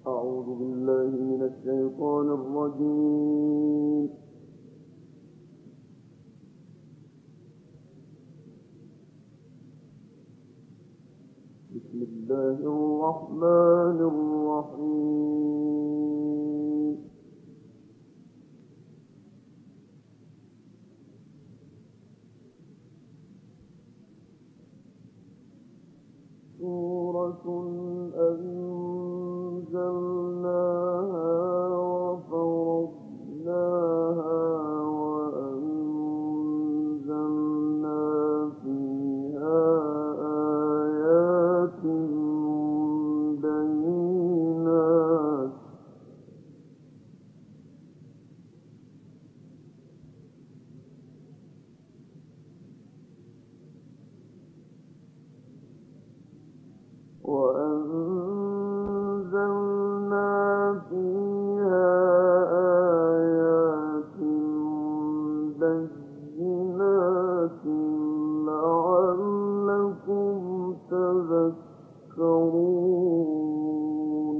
أعوذ بالله من الشيطان الرجيم. بسم الله الرحمن الرحيم. سورة أنزلناها وفرضناها وأنزلنا فيها آيات بينات وأنزلنا فيها آيات بينات لعلكم تذكرون.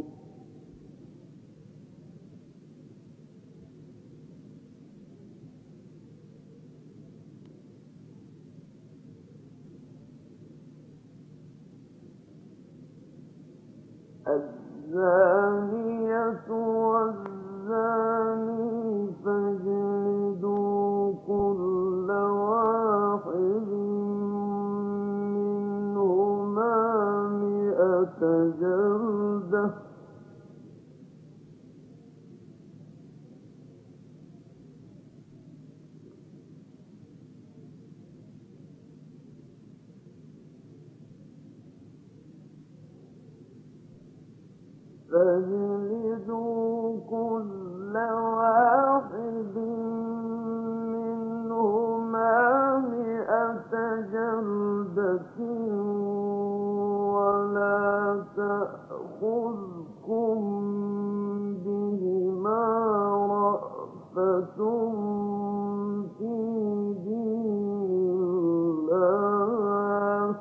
الزانية والزاني فاجلدوا كل واحد منهما 100 جلدة فاجلدوا كل واحد منهما 100 جلدة ولا تأخذكم بهما رأفة في دين الله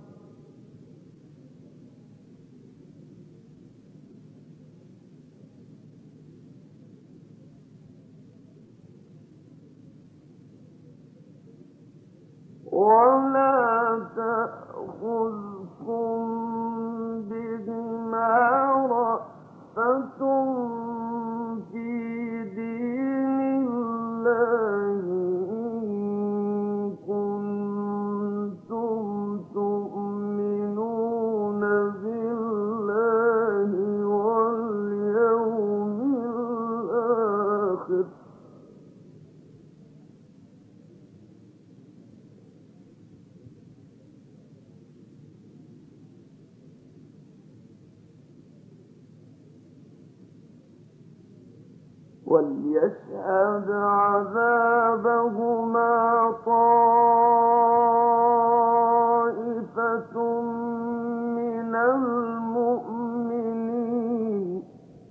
إن كنتم تؤمنون بالله واليوم الآخر وليشهد عذابهما طائفة من المؤمنين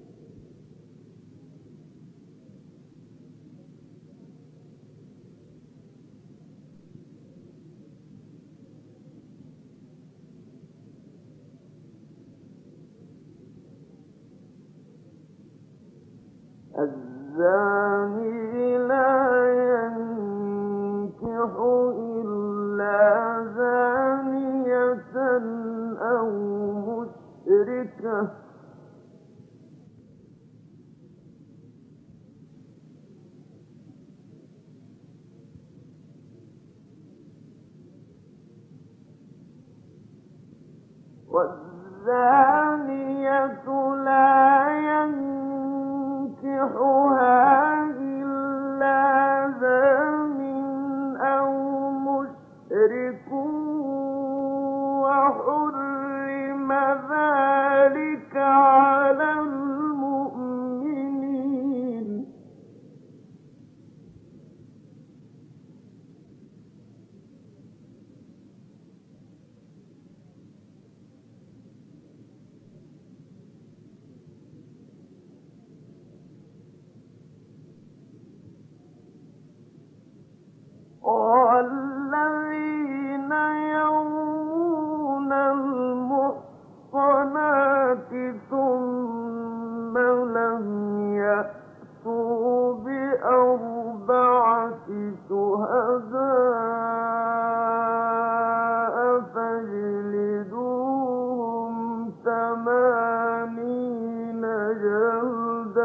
الزاني لا ينكح إلا زانية أو مشركة والزانية لا ينكحها إلا زان أو مشرك وحرم ذلك على المؤمنين والذين يرمون المحصنات ثم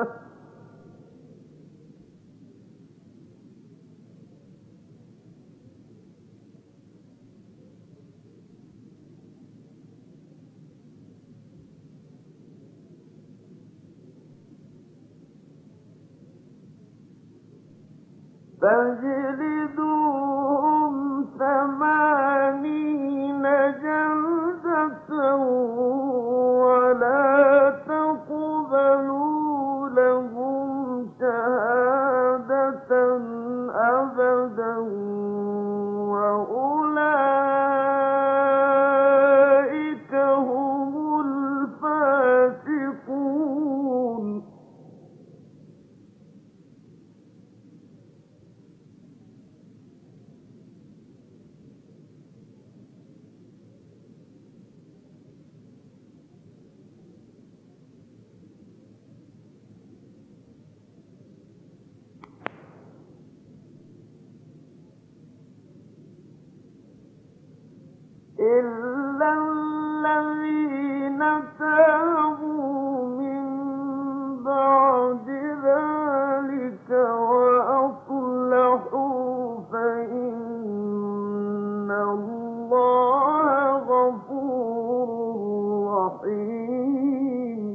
فاجلدوهم 80 جلدة ولا تقبلوا لهم شهادة أبدا وأولئك هم الفاسقون. إلا الذين تابوا من بعد ذلك وأصلحوا فإن الله غفور رحيم.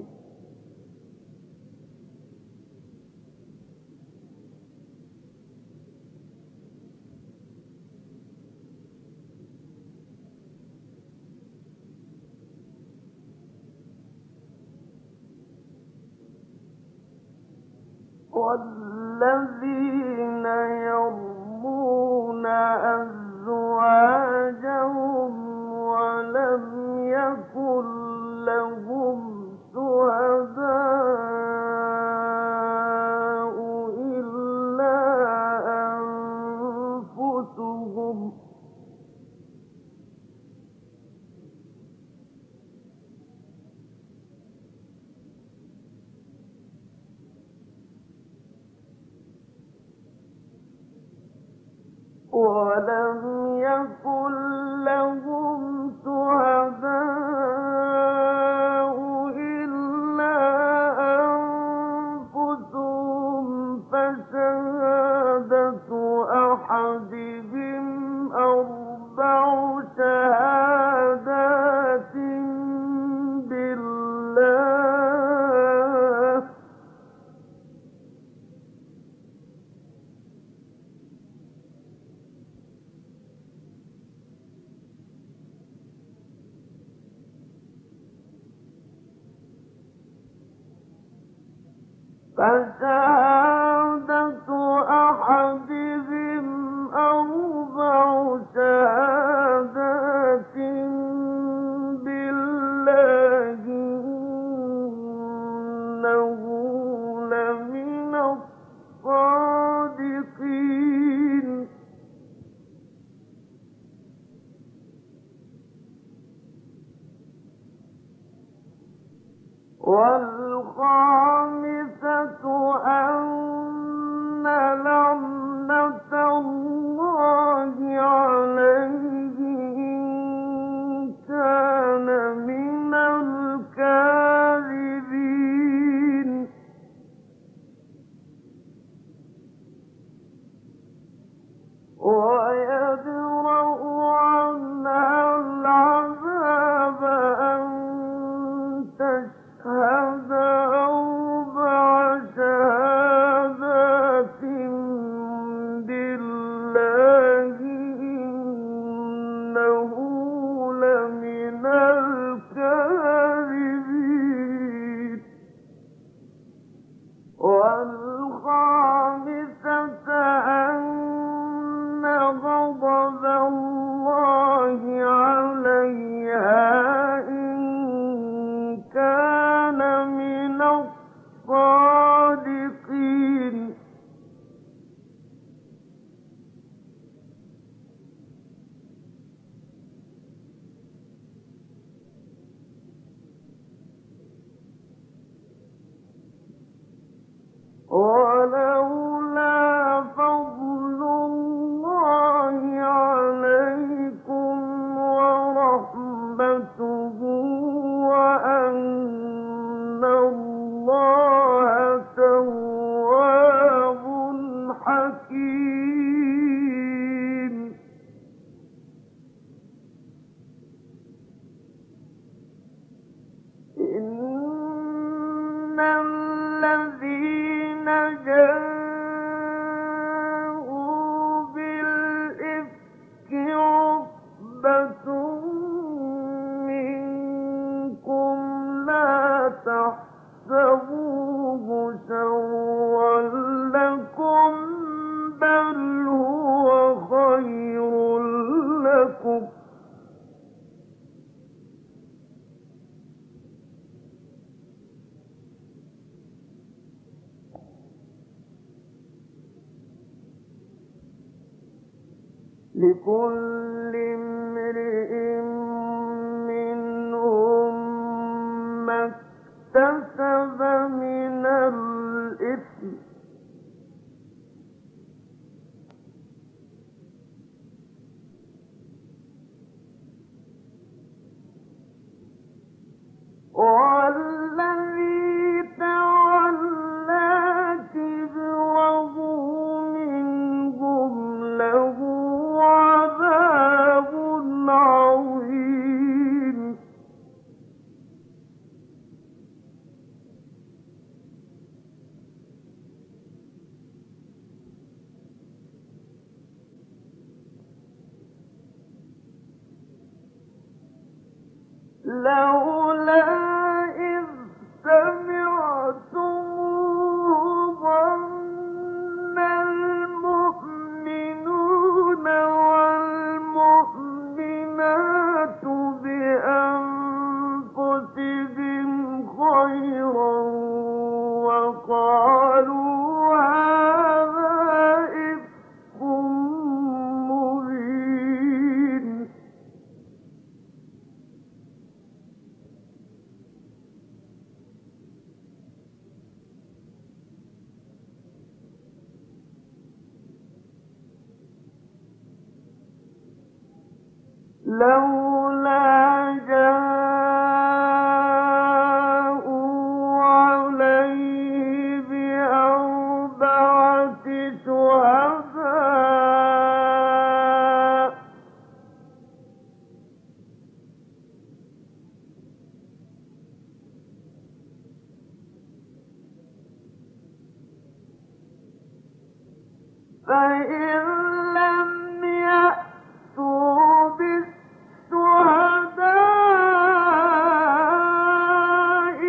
والذين يرمون أزواجهم ولم يكن لهم شهداء إلا أنفسهم ولم يكن لهم شهداء إلا أنفسهم فشهادة أحدهم 4 شهادات بالله فشهادة أحدهم 4 شهادات بالله إنه لمن الصادقين. والخامسة أن لعنة الله عليه إن كان من الكاذبين. ويدرأ عنها العذاب أن تشهد 4 شهادات بالله إنه لمن الكاذبين. والخامسة أن غضب الله عليها إن كان من الصادقين. ولولا فضل الله عليكم ورحمته وأن الله الذين جاءوا بالإفك عصبة منكم لا تحسبوه شرا لكم بل هو خير لكم لكل امرئ منهم ما اكتسب من الإثم والذي تولى كبره منهم له عذاب عظيم لولا إذ سمعتموه ظن المؤمنون والمؤمنات بأنفسهم خيرا وقالوا هذا إفك مبين لولا جاءوا عليه بأربعة شهداء فإن لم يأتوا بالشهداء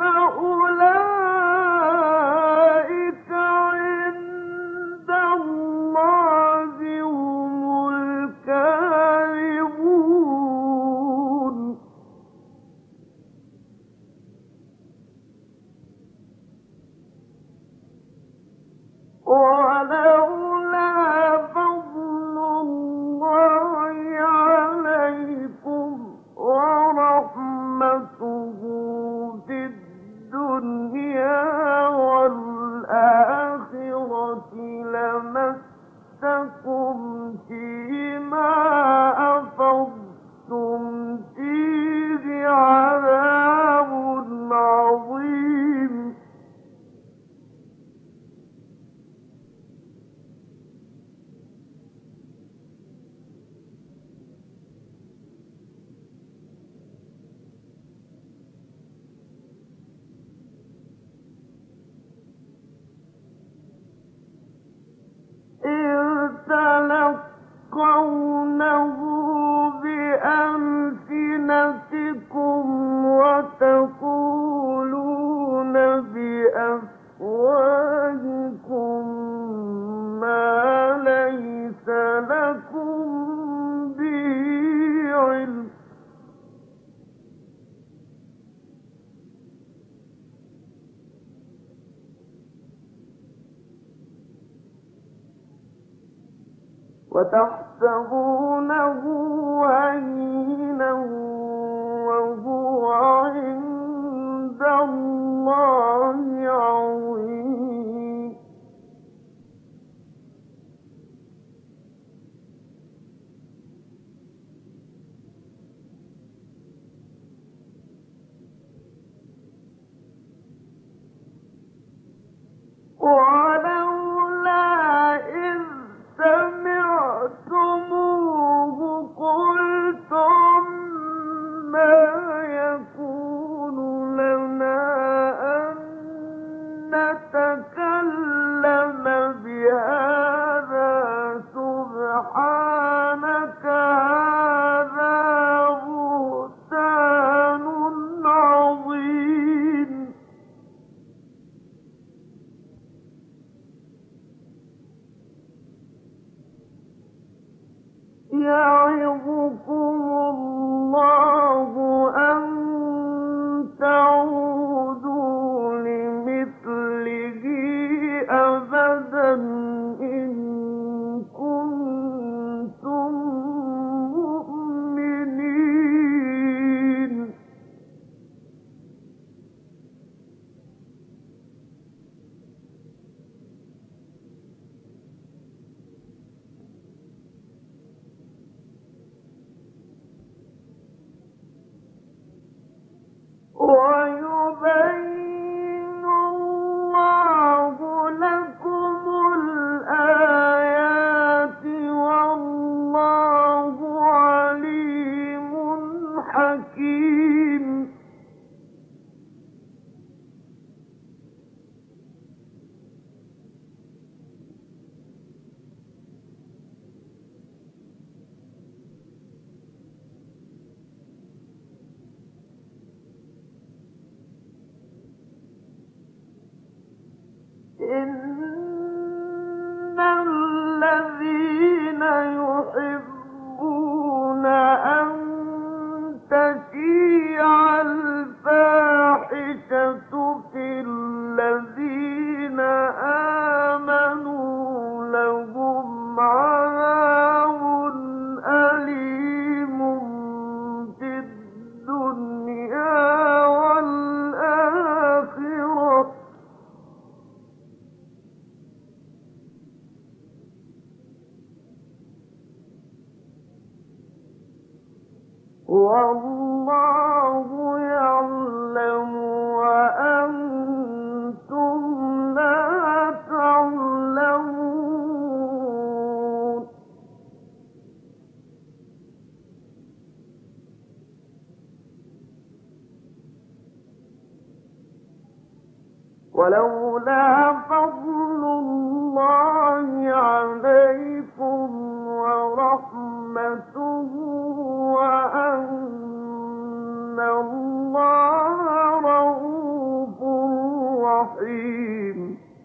فأولئك عند الله هم الكاذبون ولولا فضل الله عليكم ورحمته في الدنيا والآخرة لمسكم فيما أفضتم فيه عذاب عظيم إذ تلقونه بألسنتكم وتقولون بأفواهكم ما ليس لكم به علم وتحسبونه هينا وهو عند الله عظيم ولولا إذ سمعتموه قلتم إن الذين يحبون أن تشيع الفاحشة في الذين آمنوا لهم عذاب أليم في الدنيا والآخرة والله يعلم وأنتم لا تعلمون ولولا فضل الله عليكم ورحمته وأن الله رؤوف رحيم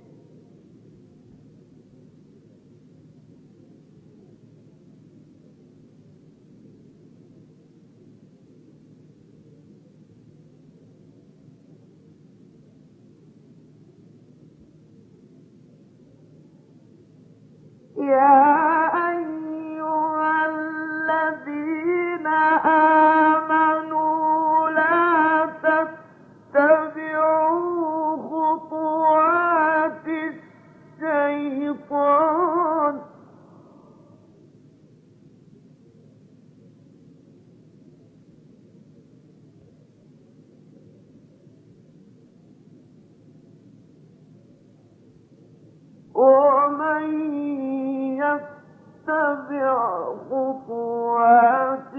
يا أيها الذين آمنوا لا تتبعوا خطوات الشيطان ومن يتبع خطوات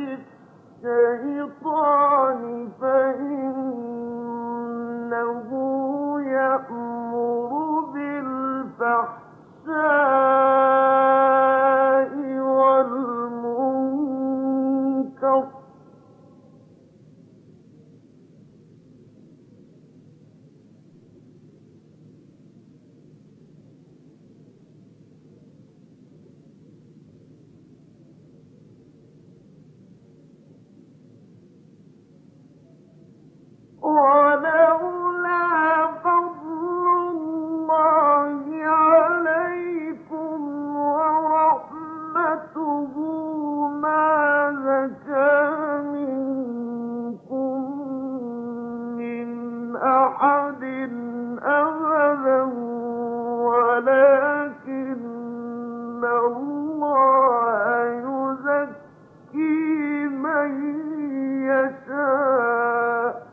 الشيطان فإنه يأمر بالفحشاء والمنكر ولولا فضل الله عليكم ورحمته ما زكى منكم من أحد أبدا ولكن الله يزكي من يشاء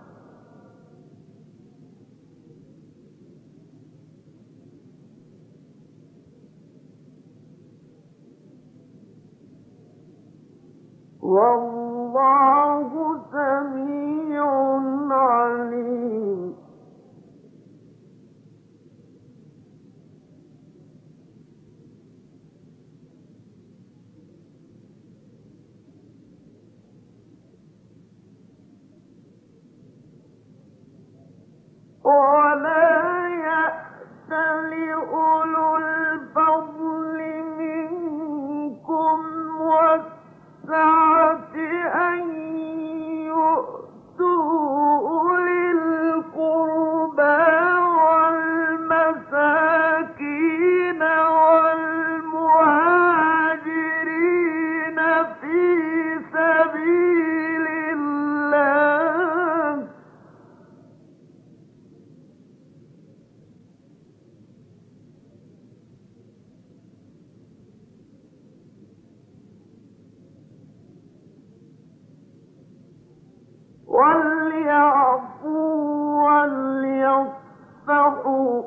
والله سميع عليم ولا يأت لأولو الفضل منكم والسعة أن يؤتوا أولي القربى والمساكين والمهاجرين في سبيل الله وليعفوا وليصفحوا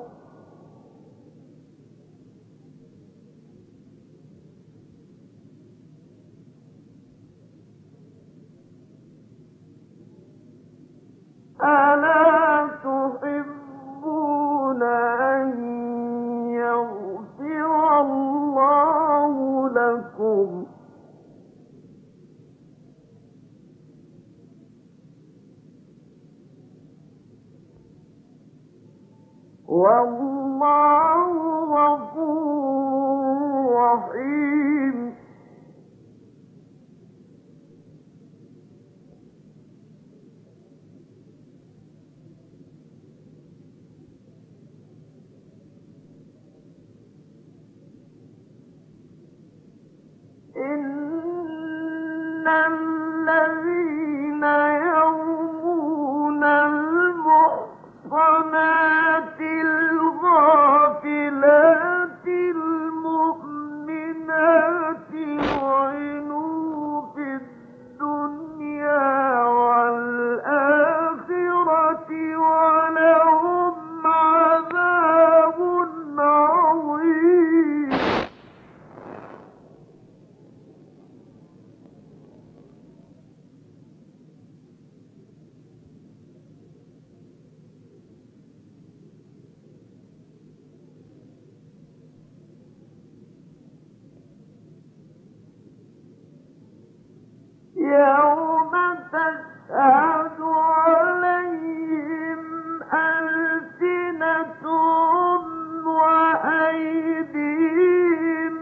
ألا تحبون أن يغفر الله لكم والله اللَّهُ غَفُورٌ رَّحِيمٌ إِنَّ الَّذِينَ يَرْمُونَ الْمُحْصَنَاتِ الْغَافِلَاتِ الْمُؤْمِنَاتِ لُعِنُوا فِي الدُّنْيَا وَالْآخِرَةِ وَلَهُمْ عَذَابٌ عَظِيمٌ يَوْمَ تَشْهَدُ عَلَيْهِمْ أَلْسِنَتُهُمْ وَأَيْدِيهِمْ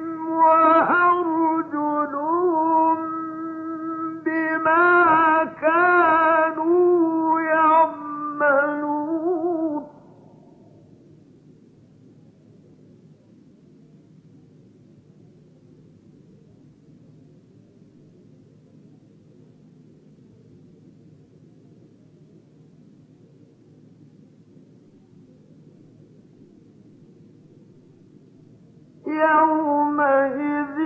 وَأَرْجُلُهُم بِمَا كَانُوا يَعْمَلُونَ يَوْمَئِذٍ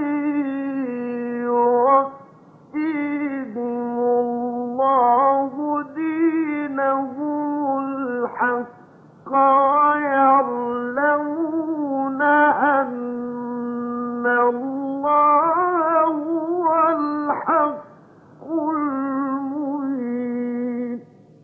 يُوَفِّيهِمُ اللَّهُ دِينَهُمُ الْحَقَّ وَيَعْلَمُونَ أَنَّ اللَّهَ هُوَ الْحَقُّ الْمُبِينُ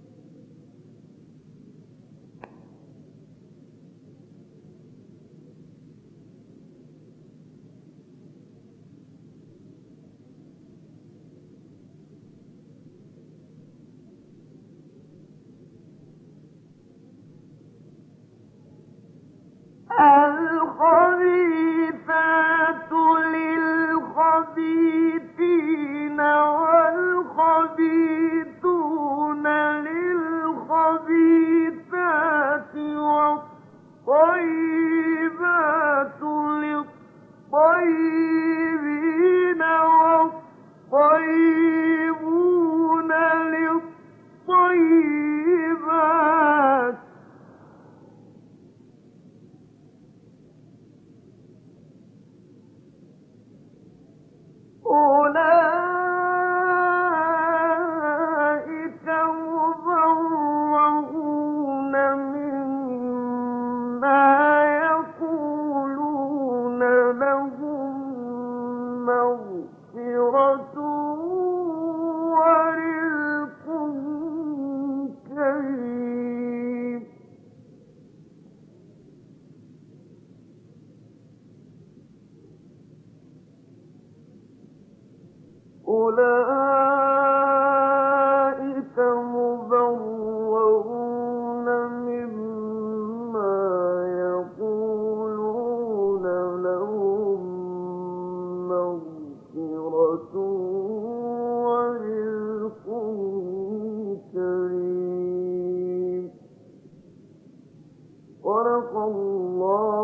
الْخَبِيثَاتُ لِلْخَبِيثِينَ وَالْخَبِيثُونَ لِلْخَبِيثَاتِ وَالطَّيِّبَاتُ لِلطَّيِّبِينَ وَالطَّيِّبُونَ لِلطَّيِّبَاتِ أُولَٰئِكَ مُبَرَّءُونَ مِمَّا يَقُولُونَ لَهُم مَّغْفِرَةٌ وَرِزْقٌ كَرِيمٌ أُولَٰئِكَ مُبَرَّءُونَ مِمَّا يَقُولُونَ لَهُم مَّغْفِرَةٌ وَرِزْقٌ كَرِيمٌ صدق الله